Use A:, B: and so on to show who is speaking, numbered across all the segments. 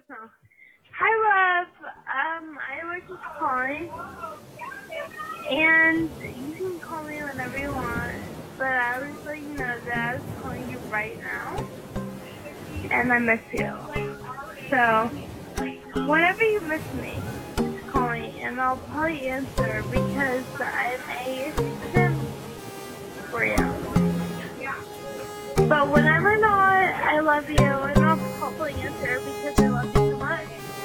A: Oh. Hi, love. I was just calling, and you can call me whenever you want, but I was letting you know that I was calling you right now, and I miss you. So, whenever you miss me, just call me, and I'll probably answer because I'm a sim for you. But whenever not, I love you, and I'll probably answer because I love you so much.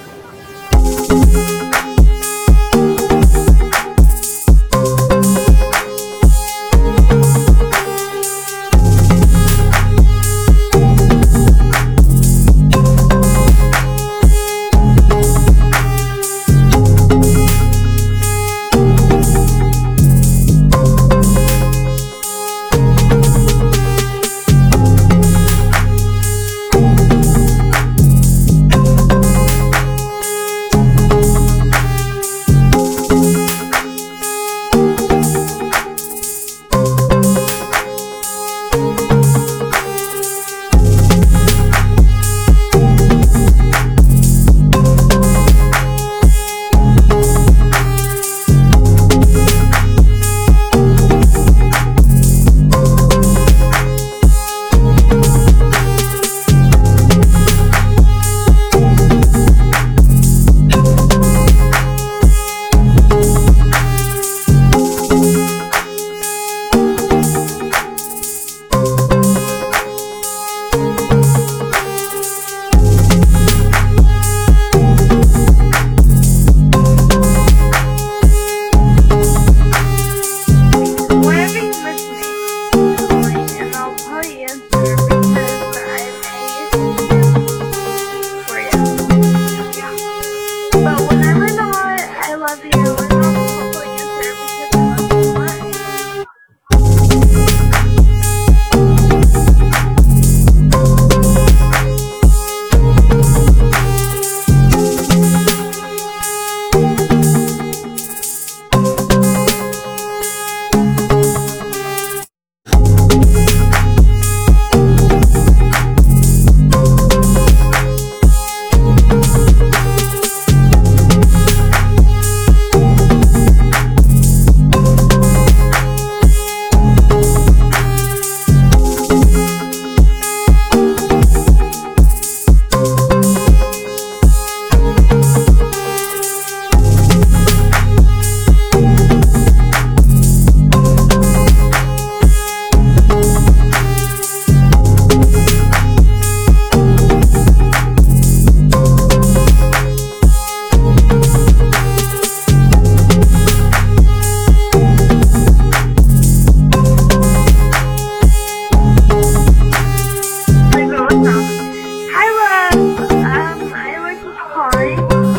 A: Whenever you miss me, just call me, and I'll probably answer because I'm a sim for you. But whenever not, I love you, and I'll probably answer because I love you so much. Hi, love. I was just calling,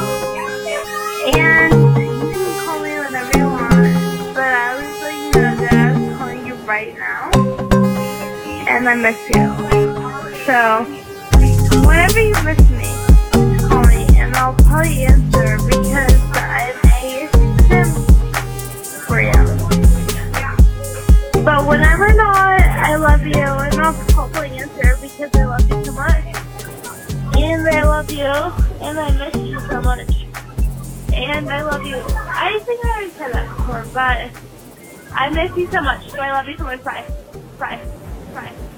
A: and you can call me whenever you want, but I was letting you know that I was calling you right now, and I miss you. So, whenever you miss me, just call me, and I'll probably answer because I'm a sim for you. But whenever not, I love you, and I'll probably answer because I love you so much. And I love you, and I miss you so much. And I love you. I think I already said that before, but I miss you so much. So I love you so much. Bye. Bye. Bye.